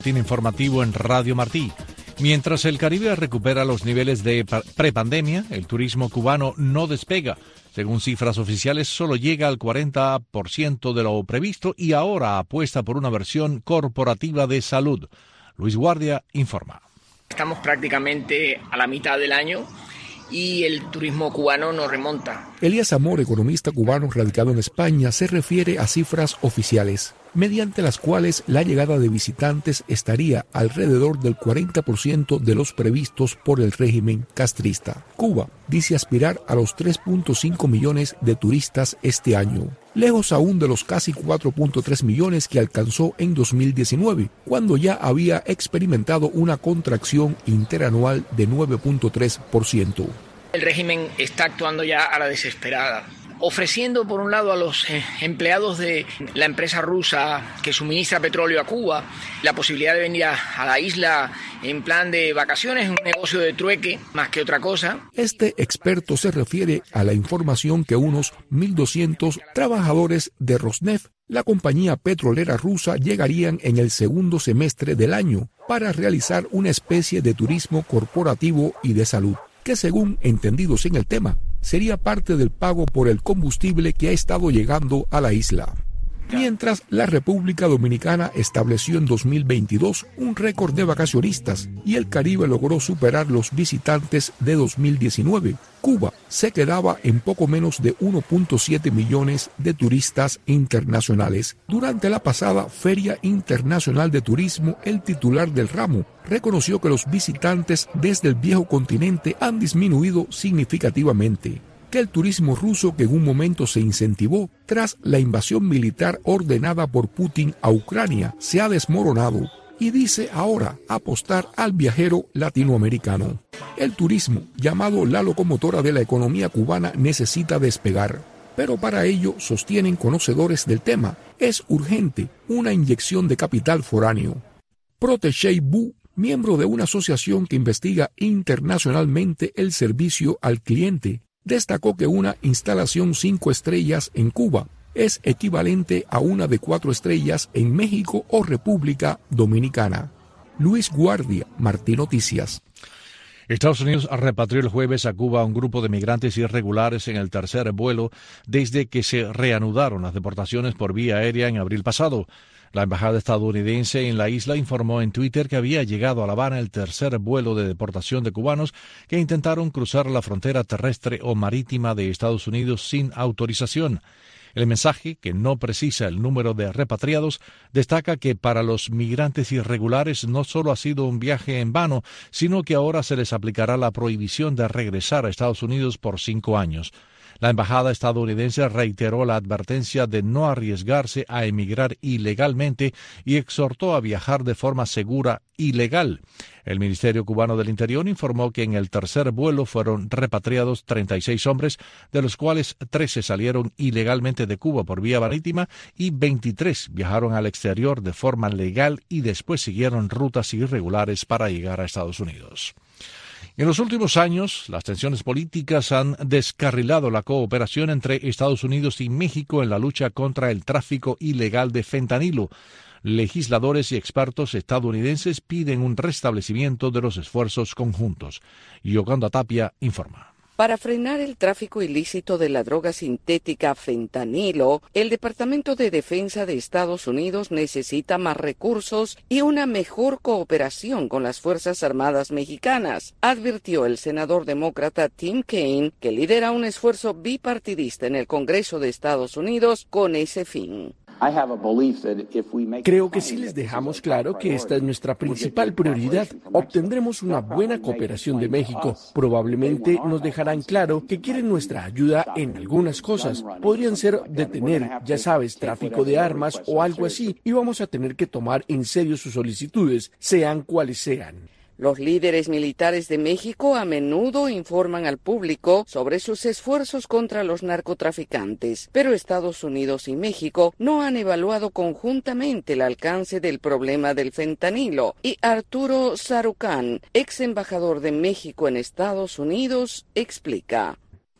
Informativo en Radio Martí. Mientras el Caribe recupera los niveles de prepandemia, el turismo cubano no despega. Según cifras oficiales, solo llega al 40% de lo previsto y ahora apuesta por una versión corporativa de salud. Luis Guardia informa. Estamos prácticamente a la mitad del año y el turismo cubano no remonta. Elías Amor, economista cubano radicado en España, se refiere a cifras oficiales, mediante las cuales la llegada de visitantes estaría alrededor del 40% de los previstos por el régimen castrista. Cuba dice aspirar a los 3.5 millones de turistas este año, lejos aún de los casi 4.3 millones que alcanzó en 2019, cuando ya había experimentado una contracción interanual de 9.3%. El régimen está actuando ya a la desesperada, ofreciendo por un lado a los empleados de la empresa rusa que suministra petróleo a Cuba la posibilidad de venir a la isla en plan de vacaciones, un negocio de trueque más que otra cosa. Este experto se refiere a la información que unos 1.200 trabajadores de Rosneft, la compañía petrolera rusa, llegarían en el segundo semestre del año para realizar una especie de turismo corporativo y de salud, que según entendidos en el tema, sería parte del pago por el combustible que ha estado llegando a la isla. Mientras, la República Dominicana estableció en 2022 un récord de vacacionistas y el Caribe logró superar los visitantes de 2019. Cuba se quedaba en poco menos de 1.7 millones de turistas internacionales. Durante la pasada Feria Internacional de Turismo, el titular del ramo reconoció que los visitantes desde el viejo continente han disminuido significativamente, que el turismo ruso, que en un momento se incentivó tras la invasión militar ordenada por Putin a Ucrania, se ha desmoronado y dice ahora apostar al viajero latinoamericano. El turismo, llamado la locomotora de la economía cubana, necesita despegar, pero para ello, sostienen conocedores del tema, es urgente una inyección de capital foráneo. Protégé Bu, miembro de una asociación que investiga internacionalmente el servicio al cliente, destacó que una instalación 5 estrellas en Cuba es equivalente a una de 4 estrellas en México o República Dominicana. Luis Guardia, Martí Noticias. Estados Unidos repatrió el jueves a Cuba a un grupo de migrantes irregulares en el tercer vuelo desde que se reanudaron las deportaciones por vía aérea en abril pasado. La embajada estadounidense en la isla informó en Twitter que había llegado a La Habana el tercer vuelo de deportación de cubanos que intentaron cruzar la frontera terrestre o marítima de Estados Unidos sin autorización. El mensaje, que no precisa el número de repatriados, destaca que para los migrantes irregulares no solo ha sido un viaje en vano, sino que ahora se les aplicará la prohibición de regresar a Estados Unidos por 5 años. La embajada estadounidense reiteró la advertencia de no arriesgarse a emigrar ilegalmente y exhortó a viajar de forma segura y legal. El Ministerio Cubano del Interior informó que en el tercer vuelo fueron repatriados 36 hombres, de los cuales 13 salieron ilegalmente de Cuba por vía marítima y 23 viajaron al exterior de forma legal y después siguieron rutas irregulares para llegar a Estados Unidos. En los últimos años, las tensiones políticas han descarrilado la cooperación entre Estados Unidos y México en la lucha contra el tráfico ilegal de fentanilo. Legisladores y expertos estadounidenses piden un restablecimiento de los esfuerzos conjuntos. Yocanda Tapia informa. Para frenar el tráfico ilícito de la droga sintética fentanilo, el Departamento de Defensa de Estados Unidos necesita más recursos y una mejor cooperación con las Fuerzas Armadas mexicanas, advirtió el senador demócrata Tim Kaine, que lidera un esfuerzo bipartidista en el Congreso de Estados Unidos con ese fin. Creo que si les dejamos claro que esta es nuestra principal prioridad, obtendremos una buena cooperación de México. Probablemente nos dejarán claro que quieren nuestra ayuda en algunas cosas. Podrían ser detener, ya sabes, tráfico de armas o algo así, y vamos a tener que tomar en serio sus solicitudes, sean cuales sean. Los líderes militares de México a menudo informan al público sobre sus esfuerzos contra los narcotraficantes, pero Estados Unidos y México no han evaluado conjuntamente el alcance del problema del fentanilo, y Arturo Sarucán, ex embajador de México en Estados Unidos, explica.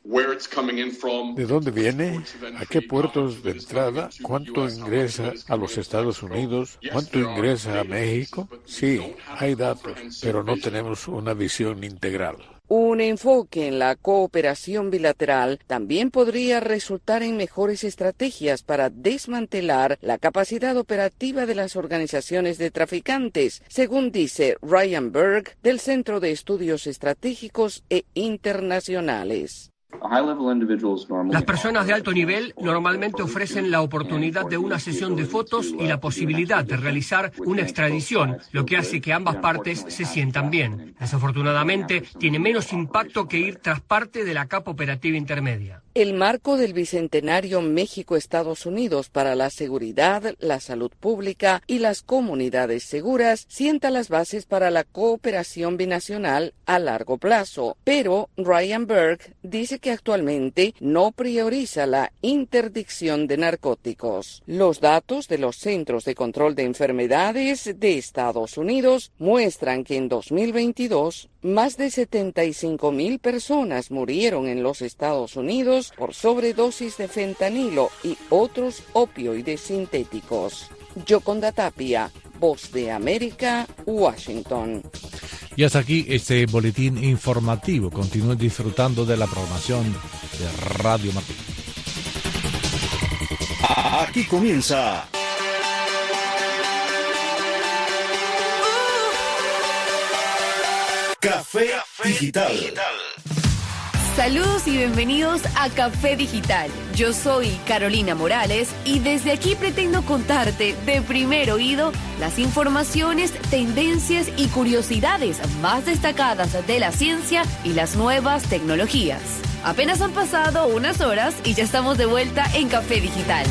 ¿De dónde viene? ¿A qué puertos de entrada? ¿Cuánto ingresa a los Estados Unidos? ¿Cuánto ingresa a México? Sí, hay datos, pero no tenemos una visión integral. Un enfoque en la cooperación bilateral también podría resultar en mejores estrategias para desmantelar la capacidad operativa de las organizaciones de traficantes, según dice Ryan Berg del Centro de Estudios Estratégicos e Internacionales. Las personas de alto nivel normalmente ofrecen la oportunidad de una sesión de fotos y la posibilidad de realizar una extradición, lo que hace que ambas partes se sientan bien. Desafortunadamente, tiene menos impacto que ir tras parte de la capa operativa intermedia. El marco del Bicentenario México-Estados Unidos para la seguridad, la salud pública y las comunidades seguras sienta las bases para la cooperación binacional a largo plazo. Pero Ryan Berg dice que actualmente no prioriza la interdicción de narcóticos. Los datos de los Centros de Control de Enfermedades de Estados Unidos muestran que en 2022 más de 75,000 personas murieron en los Estados Unidos por sobredosis de fentanilo y otros opioides sintéticos. Yoconda Tapia, Voz de América, Washington. Y hasta aquí este boletín informativo. Continúen disfrutando de la programación de Radio Martí. Aquí comienza Café Digital. Saludos y bienvenidos a Café Digital. Yo soy Carolina Morales y desde aquí pretendo contarte de primer oído las informaciones, tendencias y curiosidades más destacadas de la ciencia y las nuevas tecnologías. Apenas han pasado unas horas y ya estamos de vuelta en Café Digital.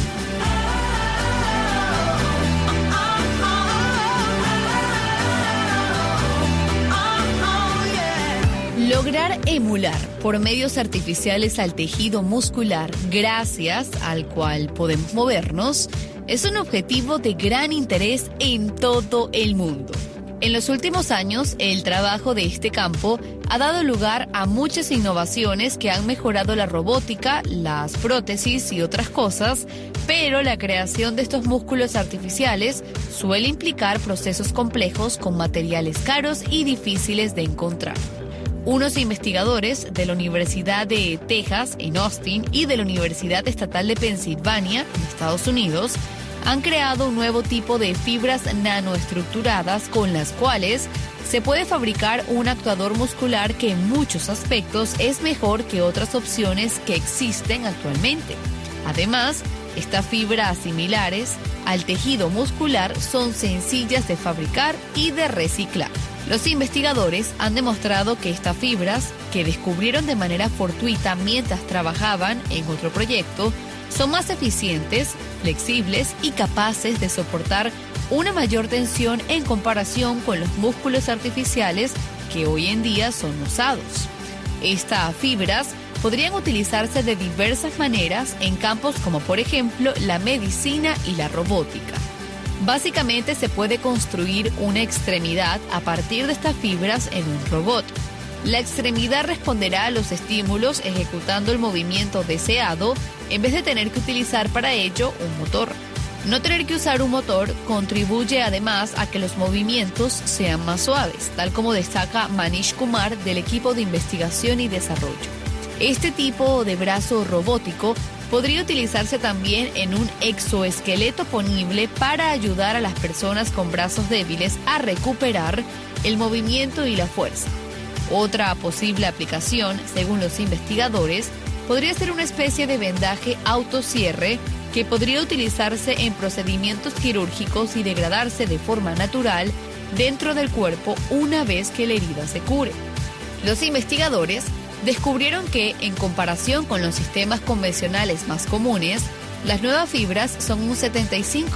Lograr emular por medios artificiales al tejido muscular, gracias al cual podemos movernos, es un objetivo de gran interés en todo el mundo. En los últimos años, el trabajo de este campo ha dado lugar a muchas innovaciones que han mejorado la robótica, las prótesis y otras cosas, pero la creación de estos músculos artificiales suele implicar procesos complejos con materiales caros y difíciles de encontrar. Unos investigadores de la Universidad de Texas en Austin y de la Universidad Estatal de Pensilvania en Estados Unidos han creado un nuevo tipo de fibras nanoestructuradas con las cuales se puede fabricar un actuador muscular que en muchos aspectos es mejor que otras opciones que existen actualmente. Además, estas fibras similares al tejido muscular son sencillas de fabricar y de reciclar. Los investigadores han demostrado que estas fibras, que descubrieron de manera fortuita mientras trabajaban en otro proyecto, son más eficientes, flexibles y capaces de soportar una mayor tensión en comparación con los músculos artificiales que hoy en día son usados. Estas fibras podrían utilizarse de diversas maneras en campos como por ejemplo la medicina y la robótica. Básicamente se puede construir una extremidad a partir de estas fibras en un robot. La extremidad responderá a los estímulos ejecutando el movimiento deseado en vez de tener que utilizar para ello un motor. No tener que usar un motor contribuye además a que los movimientos sean más suaves, tal como destaca Manish Kumar del equipo de investigación y desarrollo. Este tipo de brazo robótico podría utilizarse también en un exoesqueleto ponible para ayudar a las personas con brazos débiles a recuperar el movimiento y la fuerza. Otra posible aplicación, según los investigadores, podría ser una especie de vendaje autocierre que podría utilizarse en procedimientos quirúrgicos y degradarse de forma natural dentro del cuerpo una vez que la herida se cure. Los investigadores descubrieron que, en comparación con los sistemas convencionales más comunes, las nuevas fibras son un 75%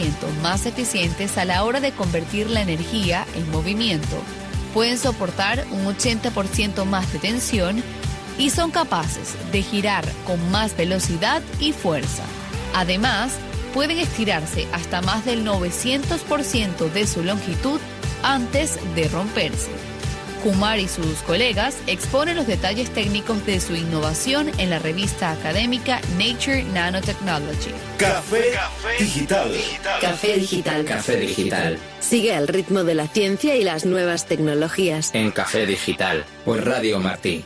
más eficientes a la hora de convertir la energía en movimiento. Pueden soportar un 80% más de tensión y son capaces de girar con más velocidad y fuerza. Además, pueden estirarse hasta más del 900% de su longitud antes de romperse. Kumar y sus colegas exponen los detalles técnicos de su innovación en la revista académica Nature Nanotechnology. Café Digital. Café Digital. Café Digital. Sigue al ritmo de la ciencia y las nuevas tecnologías. En Café Digital, por Radio Martí.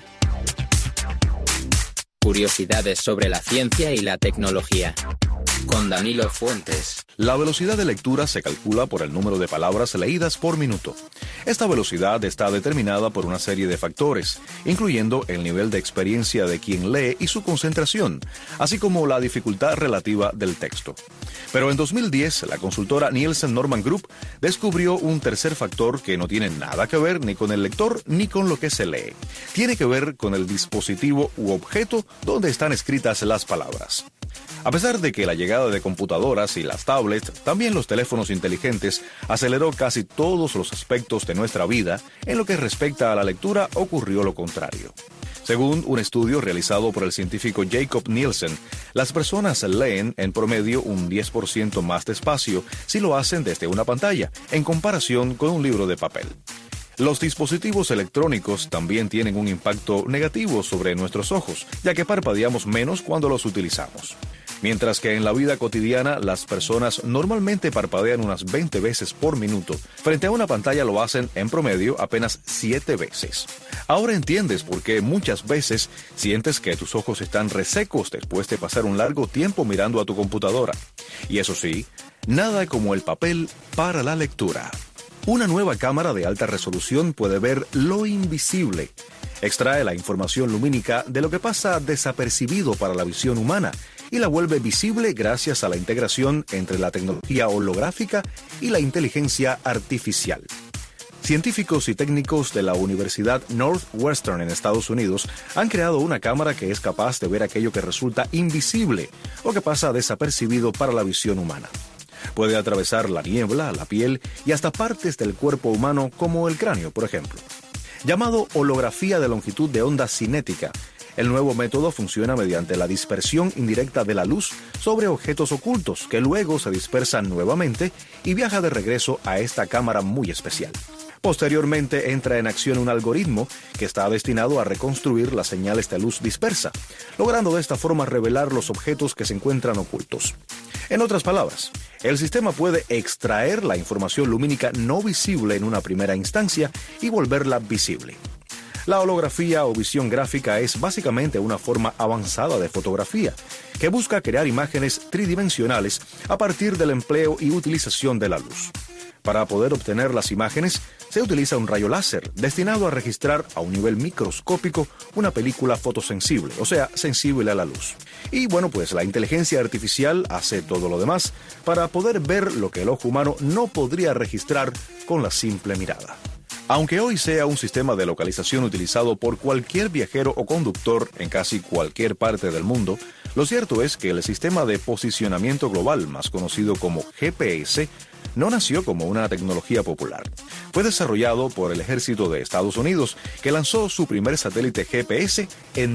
Curiosidades sobre la ciencia y la tecnología. Con Danilo Fuentes. La velocidad de lectura se calcula por el número de palabras leídas por minuto. Esta velocidad está determinada por una serie de factores, incluyendo el nivel de experiencia de quien lee y su concentración, así como la dificultad relativa del texto. Pero en 2010, la consultora Nielsen Norman Group descubrió un tercer factor que no tiene nada que ver ni con el lector ni con lo que se lee. Tiene que ver con el dispositivo u objeto donde están escritas las palabras. A pesar de que la llegada de computadoras y las tablets, también los teléfonos inteligentes, aceleró casi todos los aspectos de nuestra vida, en lo que respecta a la lectura ocurrió lo contrario. Según un estudio realizado por el científico Jacob Nielsen, las personas leen en promedio un 10% más despacio si lo hacen desde una pantalla, en comparación con un libro de papel. Los dispositivos electrónicos también tienen un impacto negativo sobre nuestros ojos, ya que parpadeamos menos cuando los utilizamos. Mientras que en la vida cotidiana las personas normalmente parpadean unas 20 veces por minuto, frente a una pantalla lo hacen en promedio apenas 7 veces. Ahora entiendes por qué muchas veces sientes que tus ojos están resecos después de pasar un largo tiempo mirando a tu computadora. Y eso sí, nada como el papel para la lectura. Una nueva cámara de alta resolución puede ver lo invisible. Extrae la información lumínica de lo que pasa desapercibido para la visión humana y la vuelve visible gracias a la integración entre la tecnología holográfica y la inteligencia artificial. Científicos y técnicos de la Universidad Northwestern en Estados Unidos han creado una cámara que es capaz de ver aquello que resulta invisible o que pasa desapercibido para la visión humana. Puede atravesar la niebla, la piel y hasta partes del cuerpo humano como el cráneo, por ejemplo. Llamado holografía de longitud de onda cinética, el nuevo método funciona mediante la dispersión indirecta de la luz sobre objetos ocultos que luego se dispersan nuevamente y viaja de regreso a esta cámara muy especial. Posteriormente entra en acción un algoritmo que está destinado a reconstruir las señales de luz dispersa, logrando de esta forma revelar los objetos que se encuentran ocultos. En otras palabras, el sistema puede extraer la información lumínica no visible en una primera instancia y volverla visible. La holografía o visión gráfica es básicamente una forma avanzada de fotografía que busca crear imágenes tridimensionales a partir del empleo y utilización de la luz. Para poder obtener las imágenes, se utiliza un rayo láser destinado a registrar a un nivel microscópico una película fotosensible, o sea, sensible a la luz. Y bueno, pues la inteligencia artificial hace todo lo demás para poder ver lo que el ojo humano no podría registrar con la simple mirada. Aunque hoy sea un sistema de localización utilizado por cualquier viajero o conductor en casi cualquier parte del mundo, lo cierto es que el sistema de posicionamiento global, más conocido como GPS, no nació como una tecnología popular. Fue desarrollado por el Ejército de Estados Unidos, que lanzó su primer satélite GPS en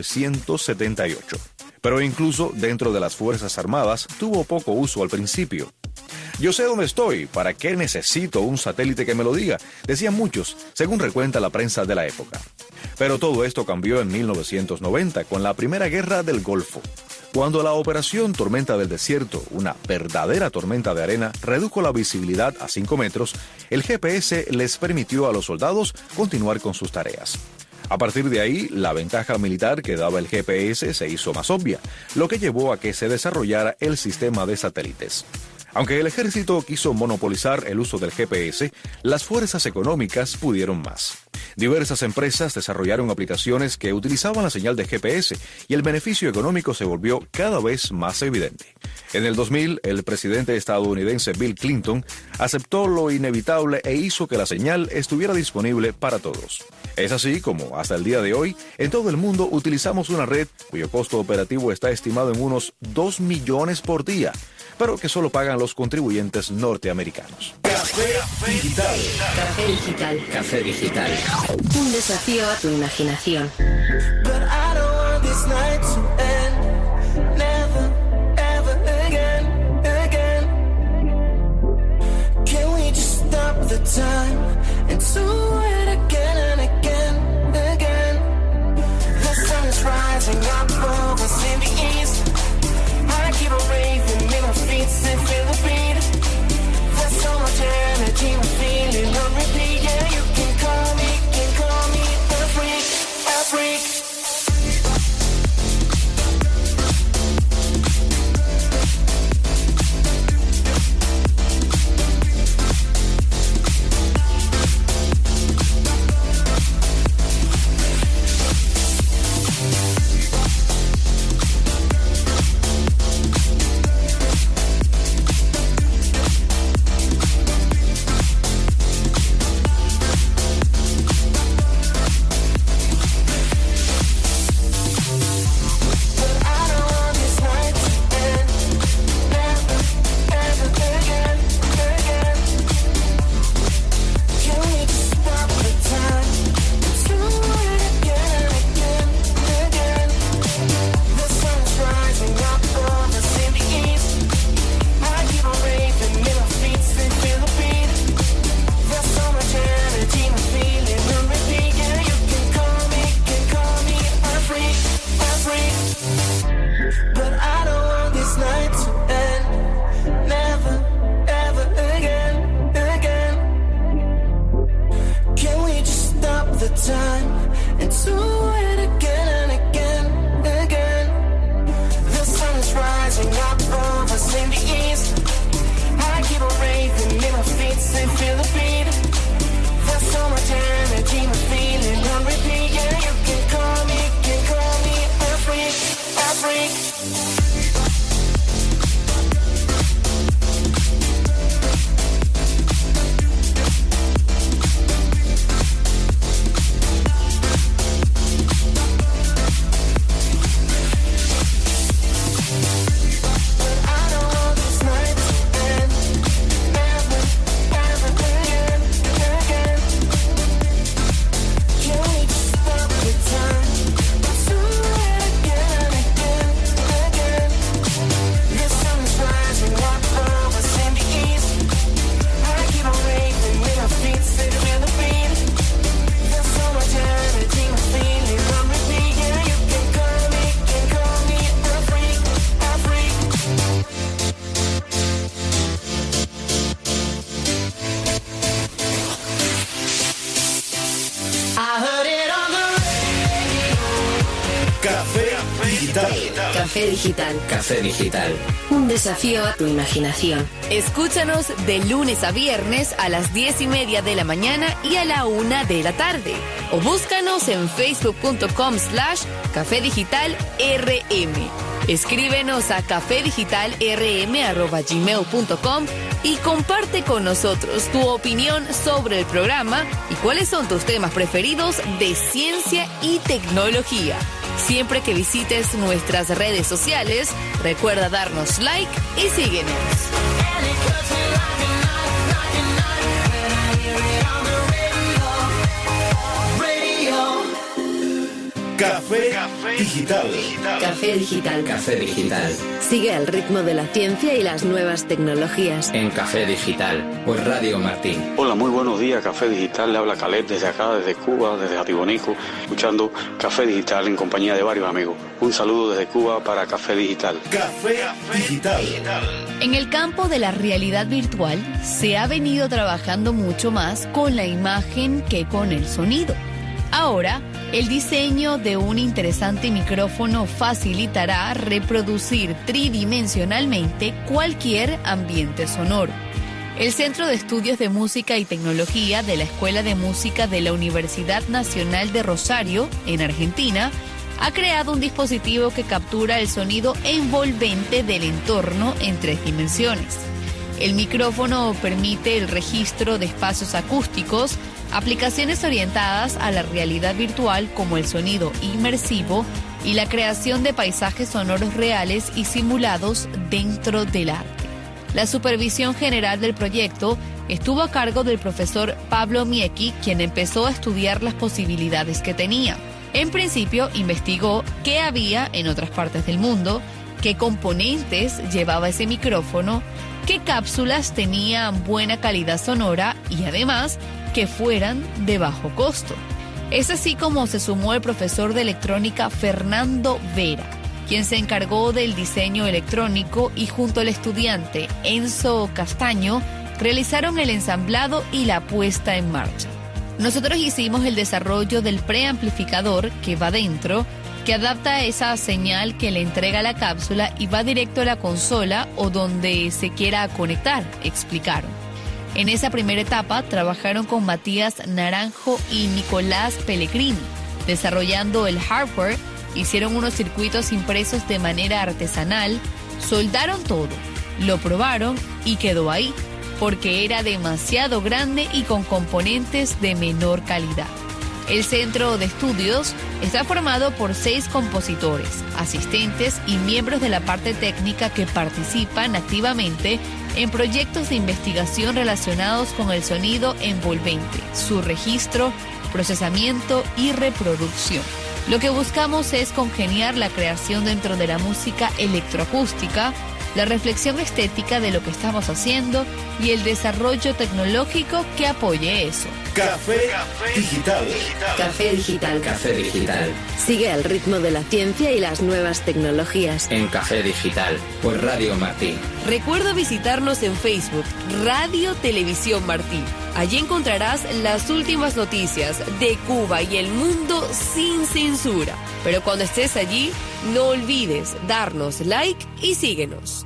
1978. Pero incluso dentro de las Fuerzas Armadas tuvo poco uso al principio. Yo sé dónde estoy, ¿para qué necesito un satélite que me lo diga?, decían muchos, según recuenta la prensa de la época. Pero todo esto cambió en 1990 con la Primera Guerra del Golfo. Cuando la operación Tormenta del Desierto, una verdadera tormenta de arena, redujo la visibilidad a 5 metros, el GPS les permitió a los soldados continuar con sus tareas. A partir de ahí, la ventaja militar que daba el GPS se hizo más obvia, lo que llevó a que se desarrollara el sistema de satélites. Aunque el ejército quiso monopolizar el uso del GPS, las fuerzas económicas pudieron más. Diversas empresas desarrollaron aplicaciones que utilizaban la señal de GPS y el beneficio económico se volvió cada vez más evidente. En el 2000, el presidente estadounidense Bill Clinton aceptó lo inevitable e hizo que la señal estuviera disponible para todos. Es así como, hasta el día de hoy, en todo el mundo utilizamos una red cuyo costo operativo está estimado en unos 2 millones por día, pero que solo pagan los contribuyentes norteamericanos. Café Digital. Café Digital. Café Digital. Un desafío a tu imaginación. But I don't want this night to end. Never, ever again, again. Can we just stop the time and do it again and Digital. Café Digital. Café Digital. Un desafío a tu imaginación. Escúchanos de lunes a viernes a las 10:30 de la mañana y a la 1 de la tarde. O búscanos en facebook.com/Café Digital RM. Escríbenos a cafedigitalrm@gmail.com y comparte con nosotros tu opinión sobre el programa y cuáles son tus temas preferidos de ciencia y tecnología. Siempre que visites nuestras redes sociales, recuerda darnos like y síguenos. Café Digital. Café Digital. Café Digital. Sigue al ritmo de la ciencia y las nuevas tecnologías. En Café Digital, por Radio Martín. Hola, muy buenos días, Café Digital. Le habla Caleb desde acá, desde Cuba, desde Atibonico, escuchando Café Digital en compañía de varios amigos. Un saludo desde Cuba para Café Digital. Café Digital. En el campo de la realidad virtual se ha venido trabajando mucho más con la imagen que con el sonido. Ahora, el diseño de un interesante micrófono facilitará reproducir tridimensionalmente cualquier ambiente sonoro. El Centro de Estudios de Música y Tecnología de la Escuela de Música de la Universidad Nacional de Rosario, en Argentina, ha creado un dispositivo que captura el sonido envolvente del entorno en 3 dimensiones. El micrófono permite el registro de espacios acústicos, aplicaciones orientadas a la realidad virtual como el sonido inmersivo y la creación de paisajes sonoros reales y simulados dentro del arte. La supervisión general del proyecto estuvo a cargo del profesor Pablo Miecki, quien empezó a estudiar las posibilidades que tenía. En principio, investigó qué había en otras partes del mundo, qué componentes llevaba ese micrófono, qué cápsulas tenían buena calidad sonora y además que fueran de bajo costo. Es así como se sumó el profesor de electrónica Fernando Vera, quien se encargó del diseño electrónico y junto al estudiante Enzo Castaño realizaron el ensamblado y la puesta en marcha. Nosotros hicimos el desarrollo del preamplificador que va dentro, que adapta esa señal que le entrega la cápsula y va directo a la consola o donde se quiera conectar, explicaron. En esa primera etapa trabajaron con Matías Naranjo y Nicolás Pellegrini, desarrollando el hardware, hicieron unos circuitos impresos de manera artesanal, soldaron todo, lo probaron y quedó ahí, porque era demasiado grande y con componentes de menor calidad. El centro de estudios está formado por 6 compositores, asistentes y miembros de la parte técnica que participan activamente en proyectos de investigación relacionados con el sonido envolvente, su registro, procesamiento y reproducción. Lo que buscamos es congeniar la creación dentro de la música electroacústica, la reflexión estética de lo que estamos haciendo y el desarrollo tecnológico que apoye eso. Café Digital. Café Digital. Café Digital. Sigue al ritmo de la ciencia y las nuevas tecnologías. En Café Digital, por Radio Martín. Recuerda visitarnos en Facebook, Radio Televisión Martín. Allí encontrarás las últimas noticias de Cuba y el mundo sin censura. Pero cuando estés allí, no olvides darnos like y síguenos.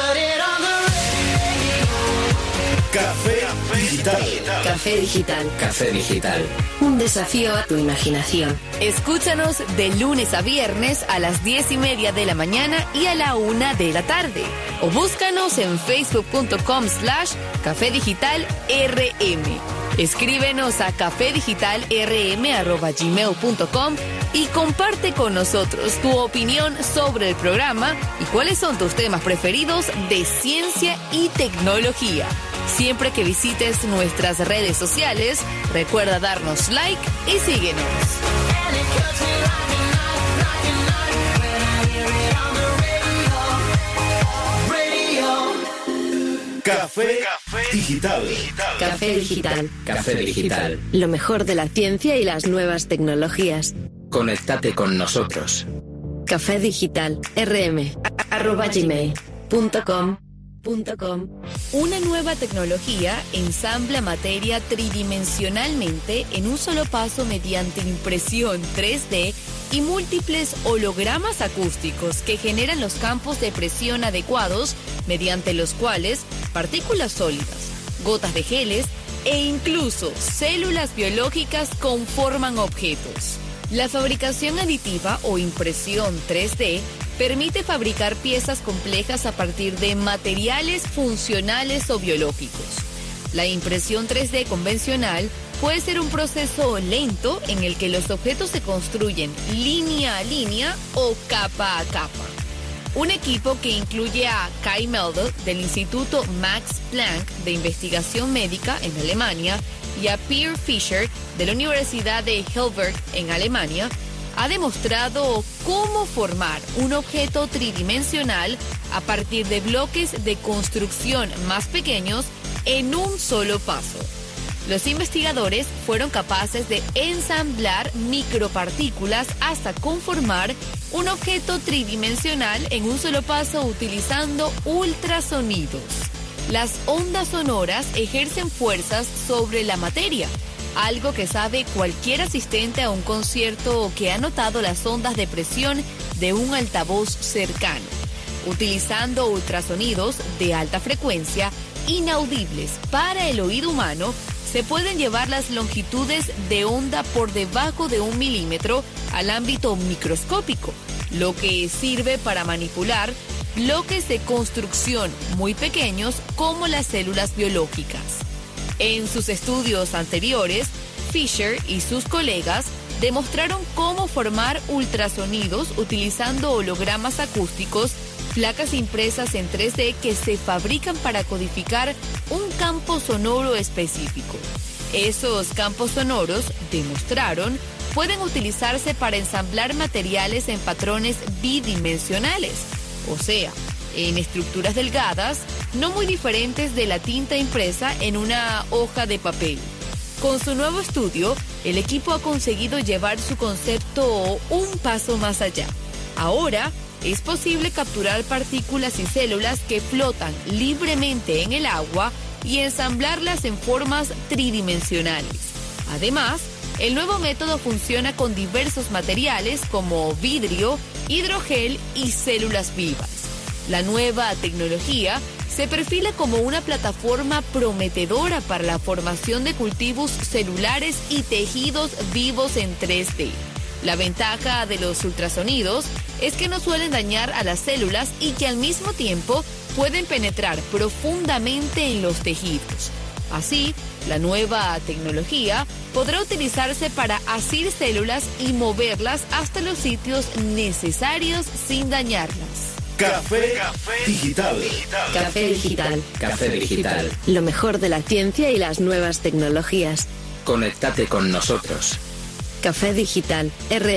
Café Digital. Café Digital. Café Digital. Un desafío a tu imaginación. Escúchanos de lunes a viernes a las 10:30 de la mañana y a la 1 de la tarde. O búscanos en facebook.com/Café Digital RM. Escríbenos a cafedigitalrm@gmail.com y comparte con nosotros tu opinión sobre el programa y cuáles son tus temas preferidos de ciencia y tecnología. Siempre que visites nuestras redes sociales, recuerda darnos like y síguenos. Café Digital. Café Digital. Café Digital. Lo mejor de la ciencia y las nuevas tecnologías. Conéctate con nosotros. Café Digital RM @gmail.com Una nueva tecnología ensambla materia tridimensionalmente en un solo paso mediante impresión 3D y múltiples hologramas acústicos que generan los campos de presión adecuados mediante los cuales partículas sólidas, gotas de geles e incluso células biológicas conforman objetos. La fabricación aditiva o impresión 3D permite fabricar piezas complejas a partir de materiales funcionales o biológicos. La impresión 3D convencional puede ser un proceso lento en el que los objetos se construyen línea a línea o capa a capa. Un equipo que incluye a Kai Meldel del Instituto Max Planck de Investigación Médica en Alemania y a Per Fischer de la Universidad de Heidelberg en Alemania ha demostrado cómo formar un objeto tridimensional a partir de bloques de construcción más pequeños en un solo paso. Los investigadores fueron capaces de ensamblar micropartículas hasta conformar un objeto tridimensional en un solo paso utilizando ultrasonidos. Las ondas sonoras ejercen fuerzas sobre la materia, algo que sabe cualquier asistente a un concierto que ha notado las ondas de presión de un altavoz cercano. Utilizando ultrasonidos de alta frecuencia, inaudibles para el oído humano, se pueden llevar las longitudes de onda por debajo de 1 milímetro al ámbito microscópico, lo que sirve para manipular bloques de construcción muy pequeños como las células biológicas. En sus estudios anteriores, Fischer y sus colegas demostraron cómo formar ultrasonidos utilizando hologramas acústicos, placas impresas en 3D que se fabrican para codificar un campo sonoro específico. Esos campos sonoros, demostraron, pueden utilizarse para ensamblar materiales en patrones bidimensionales, o sea, en estructuras delgadas, no muy diferentes de la tinta impresa en una hoja de papel. Con su nuevo estudio, el equipo ha conseguido llevar su concepto un paso más allá. Ahora, es posible capturar partículas y células que flotan libremente en el agua y ensamblarlas en formas tridimensionales. Además, el nuevo método funciona con diversos materiales como vidrio, hidrogel y células vivas. La nueva tecnología se perfila como una plataforma prometedora para la formación de cultivos celulares y tejidos vivos en 3D. La ventaja de los ultrasonidos es que no suelen dañar a las células y que al mismo tiempo pueden penetrar profundamente en los tejidos. Así, la nueva tecnología podrá utilizarse para asir células y moverlas hasta los sitios necesarios sin dañarlas. Café Digital. Café Digital. Café Digital. Lo mejor de la ciencia y las nuevas tecnologías. Conéctate con nosotros. Café Digital,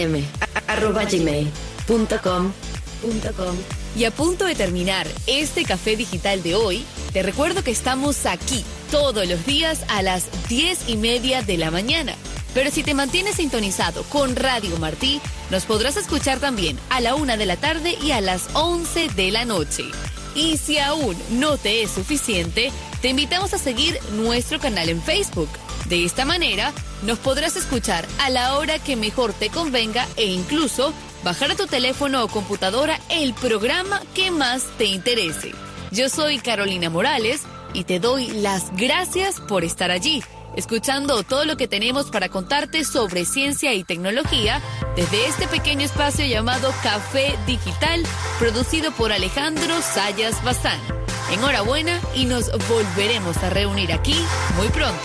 rm@gmail.com. Y a punto de terminar este Café Digital de hoy, te recuerdo que estamos aquí todos los días a las 10:30 de la mañana. Pero si te mantienes sintonizado con Radio Martí, nos podrás escuchar también a la 1 de la tarde y a las 11 de la noche. Y si aún no te es suficiente, te invitamos a seguir nuestro canal en Facebook. De esta manera, nos podrás escuchar a la hora que mejor te convenga e incluso bajar a tu teléfono o computadora el programa que más te interese. Yo soy Carolina Morales y te doy las gracias por estar allí, escuchando todo lo que tenemos para contarte sobre ciencia y tecnología desde este pequeño espacio llamado Café Digital, producido por Alejandro Sayas Bazán. Enhorabuena y nos volveremos a reunir aquí muy pronto.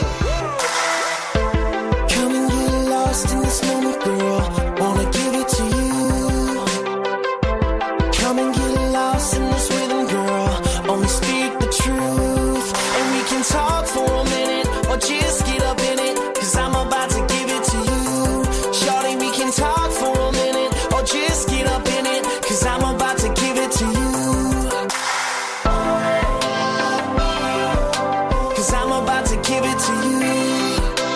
Just get up in it, 'cause I'm about to give it to you. Shorty, we can talk for a minute, or just get up in it, 'cause I'm about to give it to you. 'Cause I'm about to give it to you.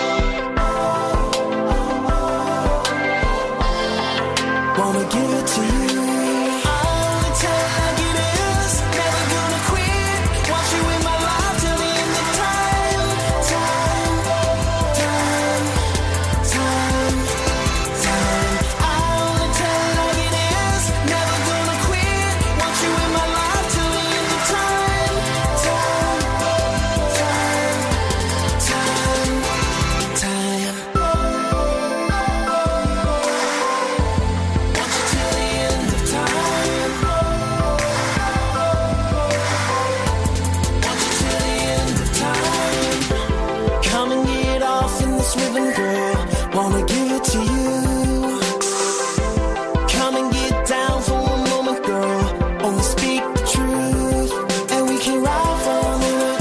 this rhythm, girl. Wanna give it to you. Come and get down for a moment, girl. Only speak the truth, and we can ride for a minute.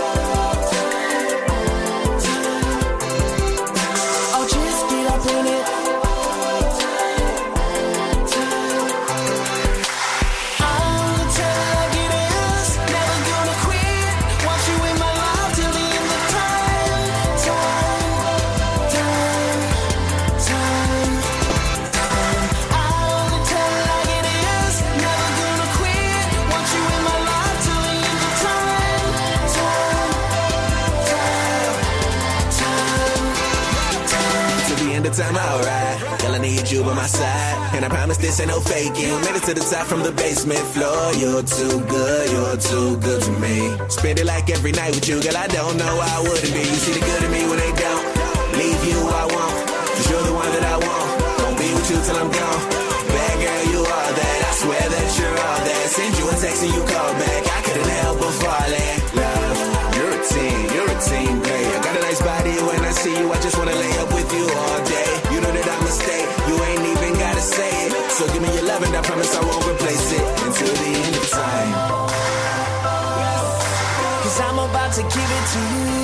Oh, just get up in it. Time alright, girl, I need you by my side, and I promise this ain't no faking. Made it to the top from the basement floor. You're too good to me. Spend it like every night with you, girl. I don't know why I wouldn't be. You see the good in me when they don't. Leave you I won't, 'cause you're the one that I want. Won't be with you till I'm gone. Bad girl, you are that. I swear that you're all that. Send you a text and you call back. I couldn't help but fall in love. You're a team player. Got a nice body. When I see you, I just wanna lay up with you all day. You know that I'ma stay. You ain't even gotta say it. So give me your love and I promise I won't replace it until the end of time. 'Cause I'm about to give it to you.